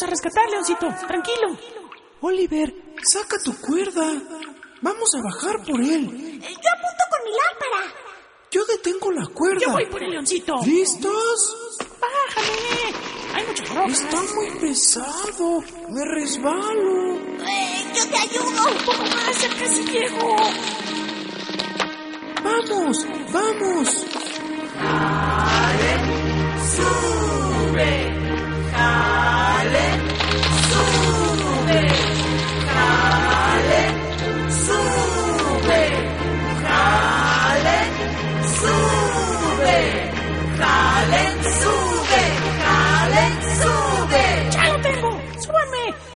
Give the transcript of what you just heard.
vamos a rescatar, Leoncito. Tranquilo. Oliver, saca tu cuerda. Vamos a bajar por él. Yo apunto con mi lámpara. Yo detengo la cuerda. Yo voy por el Leoncito. ¿Listos? Bájame. Hay muchas rocas. Está muy pesado. Me resbalo. Yo te ayudo. Un poco más, ya casi llego. ¡Vamos! ¡Vamos! ¡Sube!